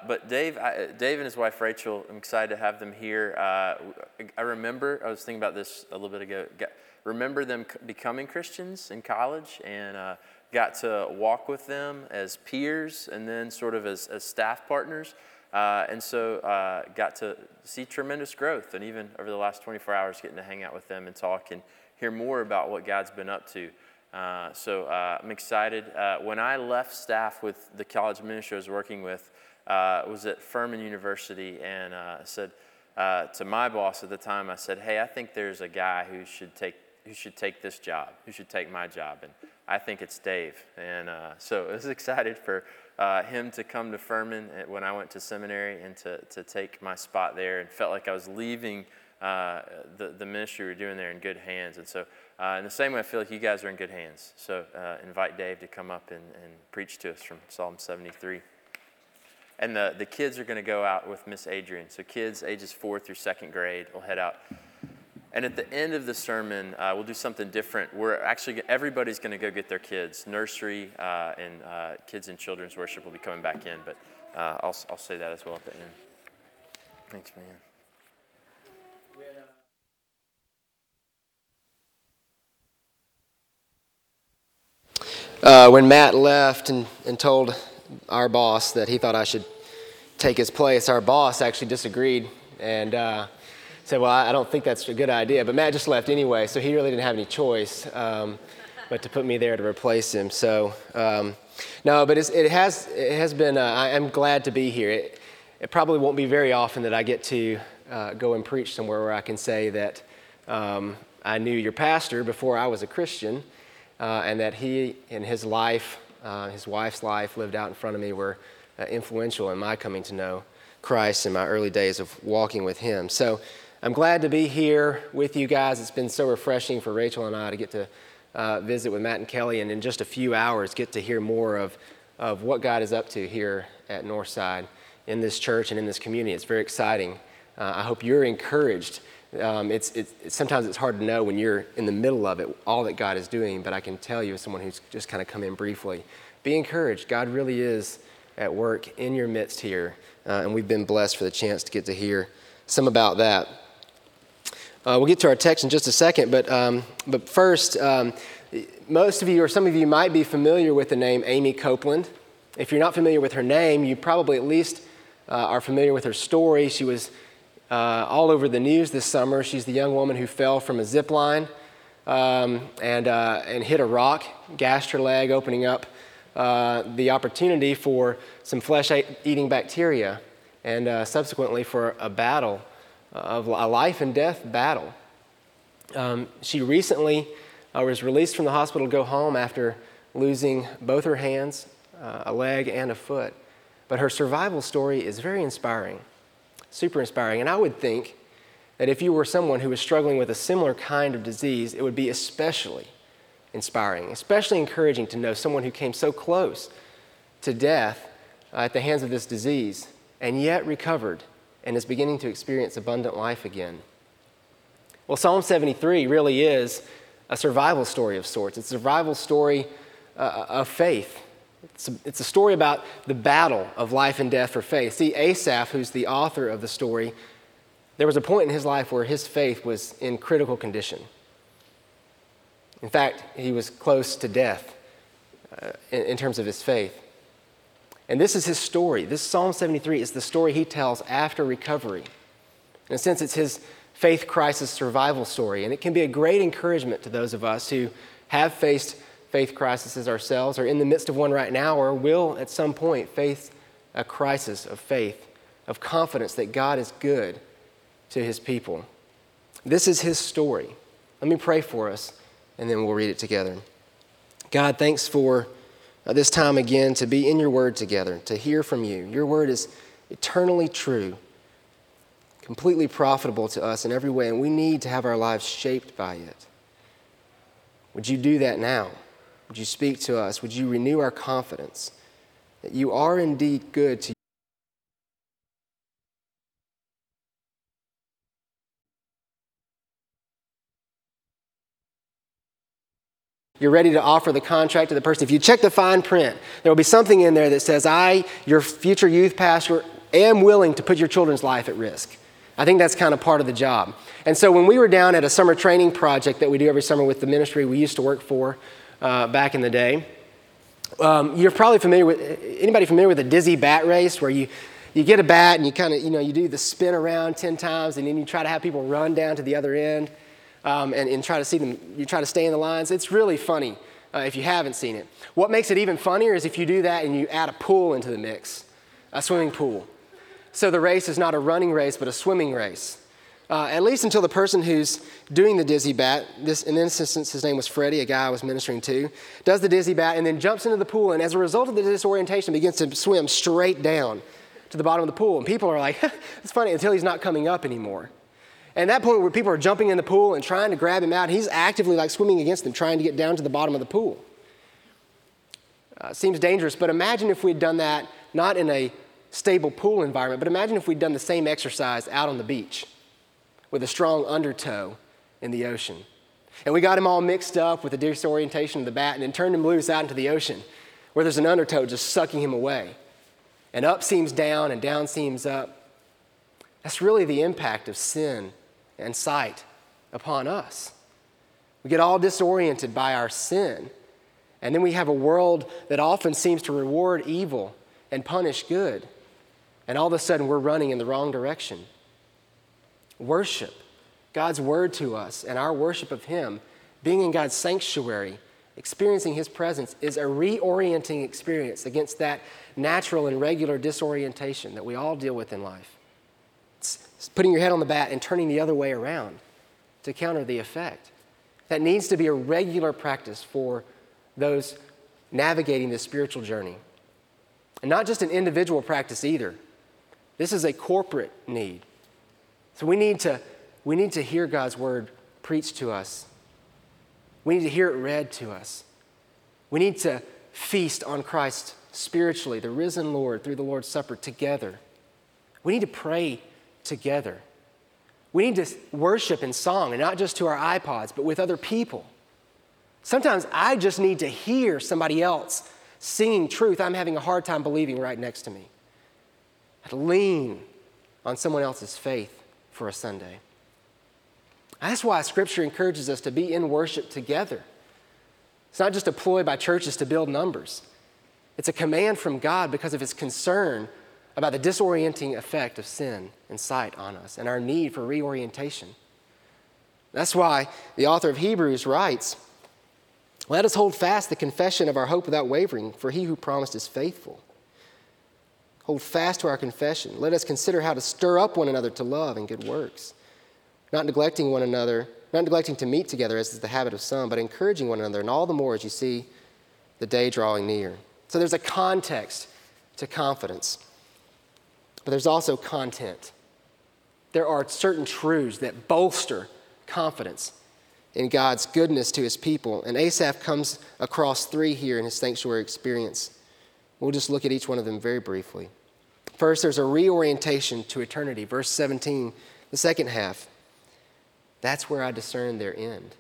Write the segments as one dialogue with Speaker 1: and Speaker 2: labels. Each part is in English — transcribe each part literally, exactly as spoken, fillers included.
Speaker 1: but Dave, I, Dave and his wife Rachel, I'm excited to have them here. Uh, I remember, I was thinking about this a little bit ago, got, remember them becoming Christians in college, and uh, got to walk with them as peers and then sort of as, as staff partners. Uh, and so uh, got to see tremendous growth, and even over the last twenty-four hours getting to hang out with them and talk and hear more about what God's been up to. Uh, so uh, I'm excited. Uh, when I left staff with the college ministry I was working with, uh, was at Furman University, and uh, I said uh, to my boss at the time, I said, hey, I think there's a guy who should take who should take this job, who should take my job, and I think it's Dave. And uh, so I was excited for Uh, him to come to Furman when I went to seminary and to, to take my spot there, and felt like I was leaving uh, the, the ministry we were doing there in good hands. And so uh, in the same way, I feel like you guys are in good hands. So uh, invite Dave to come up and, and preach to us from Psalm seventy-three. And the, the kids are going to go out with Miss Adrian. So kids ages four through second grade will head out. And at the end of the sermon, uh, we'll do something different. We're actually, everybody's going to go get their kids. Nursery uh, and uh, kids and children's worship will be coming back in, but uh, I'll, I'll say that as well at the end. Thanks, man.
Speaker 2: Uh, when Matt left and, and told our boss that he thought I should take his place, our boss actually disagreed and uh, said, well, I don't think that's a good idea. But Matt just left anyway, so he really didn't have any choice um, but to put me there to replace him. So, um, no, but it's, it has it has been, uh, I am glad to be here. It, it probably won't be very often that I get to uh, go and preach somewhere where I can say that um, I knew your pastor before I was a Christian, uh, and that he and his life, uh, his wife's life lived out in front of me were uh, influential in my coming to know Christ in my early days of walking with him. So I'm glad to be here with you guys. It's been so refreshing for Rachel and I to get to uh, visit with Matt and Kelly, and in just a few hours get to hear more of, of what God is up to here at Northside in this church and in this community. It's very exciting. Uh, I hope you're encouraged. Um, it's, it's, it's sometimes it's hard to know when you're in the middle of it, all that God is doing, but I can tell you as someone who's just kind of come in briefly, be encouraged. God really is at work in your midst here, uh, and we've been blessed for the chance to get to hear some about that. Uh, we'll get to our text in just a second, but um, but first, um, most of you or some of you might be familiar with the name Amy Copeland. If you're not familiar with her name, you probably at least uh, are familiar with her story. She was uh, all over the news this summer. She's the young woman who fell from a zip line um, and uh, and hit a rock, gashed her leg, opening up uh, the opportunity for some flesh-eating bacteria, and uh, subsequently for a battle. Of a life and death battle. Um, she recently uh, was released from the hospital to go home after losing both her hands, uh, a leg, and a foot. But her survival story is very inspiring, super inspiring. And I would think that if you were someone who was struggling with a similar kind of disease, it would be especially inspiring, especially encouraging to know someone who came so close to death uh, at the hands of this disease and yet recovered and is beginning to experience abundant life again. Well, Psalm seventy-three really is a survival story of sorts. It's a survival story uh, of faith. It's a, it's a story about the battle of life and death for faith. See, Asaph, who's the author of the story, there was a point in his life where his faith was in critical condition. In fact, he was close to death uh, in, in terms of his faith. And this is his story. This Psalm seventy-three is the story he tells after recovery. In a sense, it's his faith crisis survival story. And it can be a great encouragement to those of us who have faced faith crises ourselves, or in the midst of one right now, or will at some point face a crisis of faith, of confidence that God is good to his people. This is his story. Let me pray for us, and then we'll read it together. God, thanks for Uh, this time again to be in your word together, to hear from you. Your word is eternally true, completely profitable to us in every way, and we need to have our lives shaped by it. Would you do that now? Would you speak to us? Would you renew our confidence that you are indeed good to You're ready to offer the contract to the person. If you check the fine print, there will be something in there that says, I, your future youth pastor, am willing to put your children's life at risk. I think that's kind of part of the job. And so when we were down at a summer training project that we do every summer with the ministry we used to work for uh, back in the day, um, you're probably familiar with, anybody familiar with a dizzy bat race where you, you get a bat and you kind of, you know, you do the spin around ten times and then you try to have people run down to the other end um, and, and try to see them, you try to stay in the lines. It's really funny uh, if you haven't seen it. What makes it even funnier is if you do that and you add a pool into the mix, a swimming pool. So the race is not a running race, but a swimming race. Uh, at least until the person who's doing the dizzy bat, this, in this instance, his name was Freddie, a guy I was ministering to, does the dizzy bat and then jumps into the pool. And as a result of the disorientation, begins to swim straight down to the bottom of the pool. And people are like, it's funny, until he's not coming up anymore. And at that point where people are jumping in the pool and trying to grab him out, he's actively like swimming against them, trying to get down to the bottom of the pool. Uh, seems dangerous, but imagine if we'd done that not in a stable pool environment, but imagine if we'd done the same exercise out on the beach with a strong undertow in the ocean. And we got him all mixed up with the disorientation of the bat and then turned him loose out into the ocean where there's an undertow just sucking him away. And up seems down and down seems up. That's really the impact of sin and sight upon us. We get all disoriented by our sin. And then we have a world that often seems to reward evil and punish good. And all of a sudden, we're running in the wrong direction. Worship, God's word to us, and our worship of Him, being in God's sanctuary, experiencing His presence, is a reorienting experience against that natural and regular disorientation that we all deal with in life. It's putting your head on the bat and turning the other way around to counter the effect. That needs to be a regular practice for those navigating this spiritual journey. And not just an individual practice either. This is a corporate need. So we need to, we need to hear God's word preached to us. We need to hear it read to us. We need to feast on Christ spiritually, the risen Lord, through the Lord's Supper together. We need to pray together. We need to worship in song, and not just to our iPods, but with other people. Sometimes I just need to hear somebody else singing truth I'm having a hard time believing right next to me. I lean on someone else's faith for a Sunday. That's why Scripture encourages us to be in worship together. It's not just a ploy by churches to build numbers. It's a command from God because of His concern about the disorienting effect of sin and sight on us and our need for reorientation. That's why the author of Hebrews writes, "Let us hold fast the confession of our hope without wavering, for He who promised is faithful." Hold fast to our confession. Let us consider how to stir up one another to love and good works, not neglecting one another, not neglecting to meet together as is the habit of some, but encouraging one another, and all the more as you see the day drawing near. So there's a context to confidence, but there's also content. There are certain truths that bolster confidence in God's goodness to His people. And Asaph comes across three here in his sanctuary experience. We'll just look at each one of them very briefly. First, there's a reorientation to eternity. Verse seventeen, the second half. That's where I discern their end.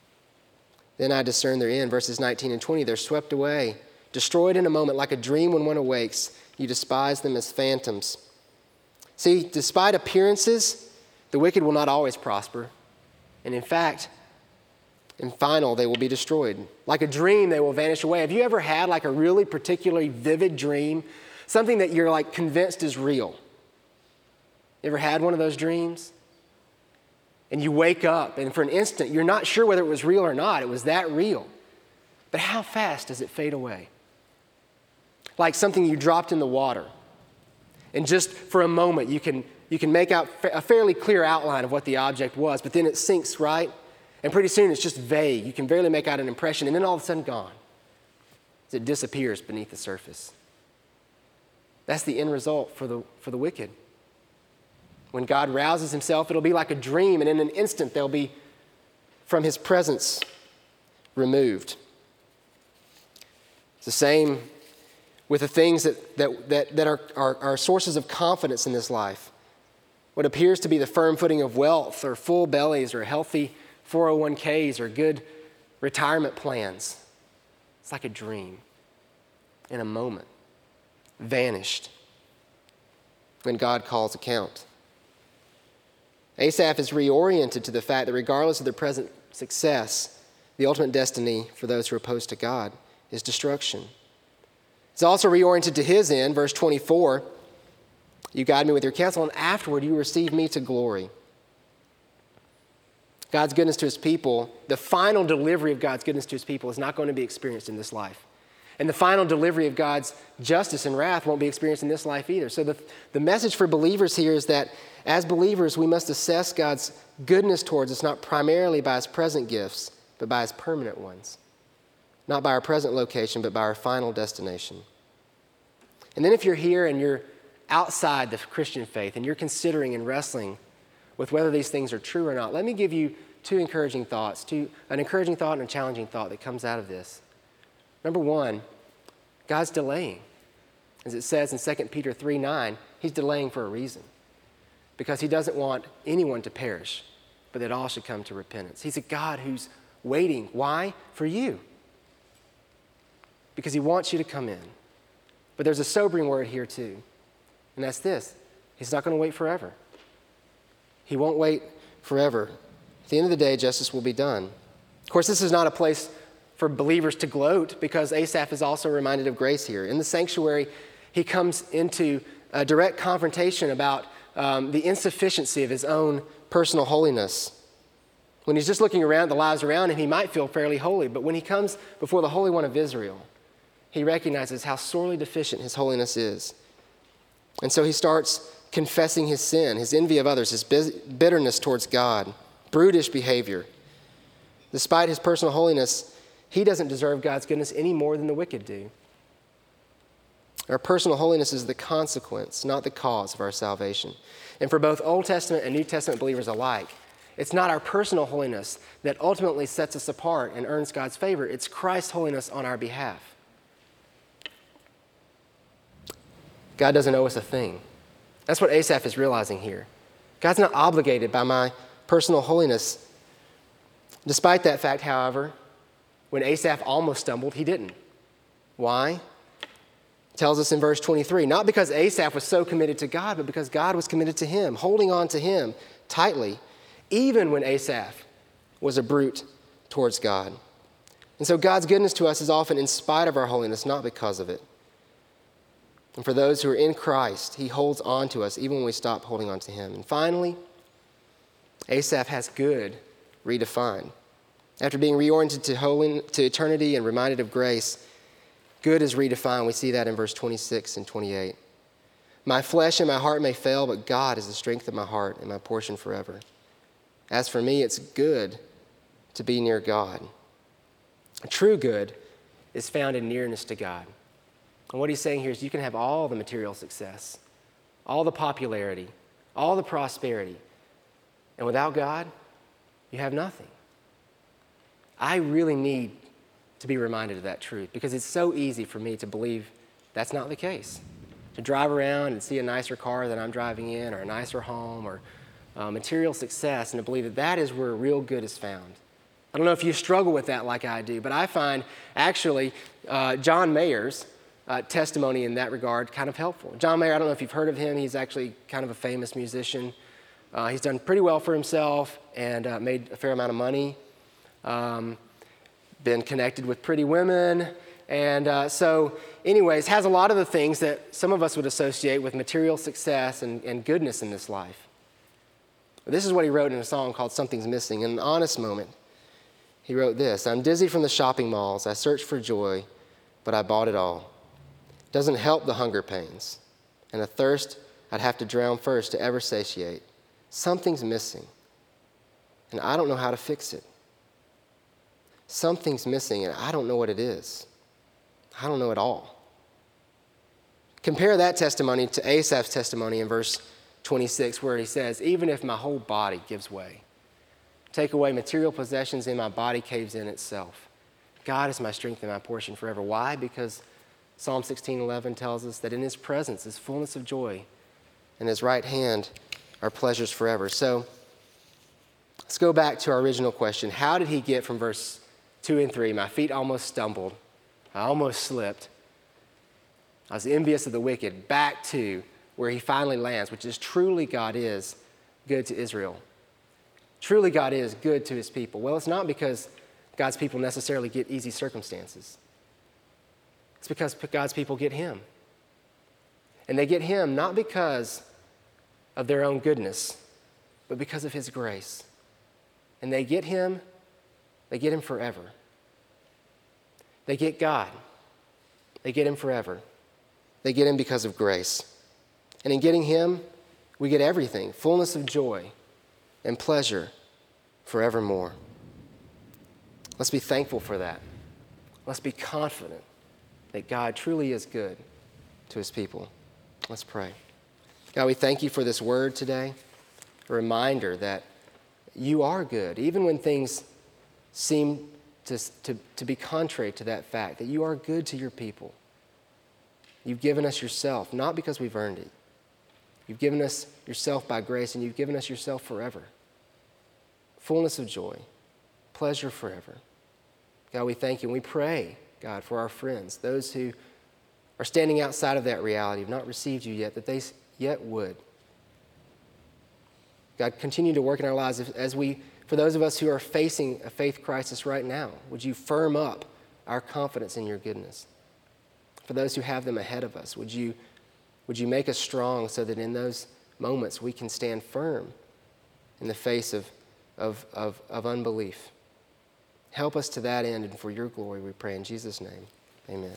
Speaker 2: Then I discern their end. Verses nineteen and twenty, they're swept away, destroyed in a moment like a dream when one awakes. You despise them as phantoms. See, despite appearances, the wicked will not always prosper. And in fact, in final, they will be destroyed. Like a dream, they will vanish away. Have you ever had like a really particularly vivid dream? Something that you're like convinced is real? You ever had one of those dreams? And you wake up and for an instant, you're not sure whether it was real or not. It was that real. But how fast does it fade away? Like something you dropped in the water. And just for a moment, you can, you can make out a fairly clear outline of what the object was, but then it sinks, right? And pretty soon it's just vague. You can barely make out an impression, and then all of a sudden gone. As it disappears beneath the surface. That's the end result for the, for the wicked. When God rouses Himself, it'll be like a dream, and in an instant they'll be from His presence removed. It's the same with the things that, that, that, that are, are, are sources of confidence in this life. What appears to be the firm footing of wealth or full bellies or healthy four oh one k's or good retirement plans. It's like a dream in a moment, vanished. when God calls account. Asaph is reoriented to the fact that regardless of their present success, the ultimate destiny for those who are opposed to God is destruction. He's also reoriented to his end, verse twenty-four, you guide me with your counsel, and afterward you receive me to glory. God's goodness to his people, the final delivery of God's goodness to his people is not going to be experienced in this life. And the final delivery of God's justice and wrath won't be experienced in this life either. So the, the message for believers here is that as believers, we must assess God's goodness towards us not primarily by his present gifts, but by his permanent ones. Not by our present location, but by our final destination. And then if you're here and you're outside the Christian faith and you're considering and wrestling with whether these things are true or not, let me give you two encouraging thoughts, two, an encouraging thought and a challenging thought that comes out of this. Number one, God's delaying. As it says in Second Peter three nine, he's delaying for a reason. Because he doesn't want anyone to perish, but that all should come to repentance. He's a God who's waiting. Why? For you. Because he wants you to come in. But there's a sobering word here too, and that's this. He's not going to wait forever. He won't wait forever. At the end of the day, justice will be done. Of course, this is not a place for believers to gloat, because Asaph is also reminded of grace here. In the sanctuary, he comes into a direct confrontation about um, the insufficiency of his own personal holiness. When he's just looking around the lives around him, he might feel fairly holy, but when he comes before the Holy One of Israel, he recognizes how sorely deficient his holiness is. And so he starts confessing his sin, his envy of others, his bitterness towards God, brutish behavior. Despite his personal holiness, he doesn't deserve God's goodness any more than the wicked do. Our personal holiness is the consequence, not the cause of our salvation. And for both Old Testament and New Testament believers alike, it's not our personal holiness that ultimately sets us apart and earns God's favor. It's Christ's holiness on our behalf. God doesn't owe us a thing. That's what Asaph is realizing here. God's not obligated by my personal holiness. Despite that fact, however, when Asaph almost stumbled, he didn't. Why? It tells us in verse twenty-three, not because Asaph was so committed to God, but because God was committed to him, holding on to him tightly, even when Asaph was a brute towards God. And so God's goodness to us is often in spite of our holiness, not because of it. And for those who are in Christ, he holds on to us even when we stop holding on to him. And finally, Asaph has good redefined. After being reoriented to, holy, to eternity and reminded of grace, good is redefined. We see that in verse twenty-six and twenty-eight. My flesh and my heart may fail, but God is the strength of my heart and my portion forever. As for me, it's good to be near God. True good is found in nearness to God. And what he's saying here is you can have all the material success, all the popularity, all the prosperity, and without God, you have nothing. I really need to be reminded of that truth, because it's so easy for me to believe that's not the case. To drive around and see a nicer car that I'm driving in, or a nicer home, or uh, material success, and to believe that that is where real good is found. I don't know if you struggle with that like I do, but I find actually uh, John Mayer's uh, testimony in that regard kind of helpful. John Mayer, I don't know if you've heard of him. He's actually kind of a famous musician. Uh, he's done pretty well for himself and uh, made a fair amount of money. Um, been connected with pretty women, and uh, so anyways, has a lot of the things that some of us would associate with material success and, and goodness in this life. But this is what he wrote in a song called Something's Missing. In an honest moment, he wrote this: I'm dizzy from the shopping malls, I searched for joy, but I bought it all. Doesn't help the hunger pains, and a thirst I'd have to drown first to ever satiate. Something's missing, and I don't know how to fix it. Something's missing, and I don't know what it is. I don't know at all. Compare that testimony to Asaph's testimony in verse twenty-six, where he says, even if my whole body gives way, take away material possessions and my body caves in itself, God is my strength and my portion forever. Why? Because Psalm sixteen eleven tells us that in his presence is fullness of joy, and his right hand are pleasures forever. So let's go back to our original question. How did he get from verse two and three, my feet almost stumbled, I almost slipped, I was envious of the wicked, back to where he finally lands, which is truly God is good to Israel. Truly God is good to his people. Well, it's not because God's people necessarily get easy circumstances. It's because God's people get him. And they get him not because of their own goodness, but because of his grace. And they get him, they get him forever. They get God. They get him forever. They get him because of grace. And in getting him, we get everything, fullness of joy and pleasure forevermore. Let's be thankful for that. Let's be confident that God truly is good to his people. Let's pray. God, we thank you for this word today, a reminder that you are good, even when things seem to, to, to be contrary to that fact, that you are good to your people. You've given us yourself, not because we've earned it. You've given us yourself by grace, and you've given us yourself forever. Fullness of joy, pleasure forever. God, we thank you, and we pray, God, for our friends, those who are standing outside of that reality, have not received you yet, that they yet would. God, continue to work in our lives as we, for those of us who are facing a faith crisis right now, would you firm up our confidence in your goodness? For those who have them ahead of us, would you, would you make us strong so that in those moments we can stand firm in the face of, of, of, of unbelief? Help us to that end, and for your glory we pray in Jesus' name. Amen.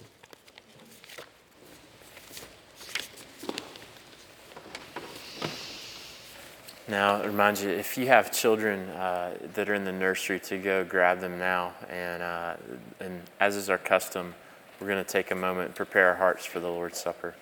Speaker 1: Now, I remind you, if you have children uh, that are in the nursery, to go grab them now. And, uh, and as is our custom, we're going to take a moment and prepare our hearts for the Lord's Supper.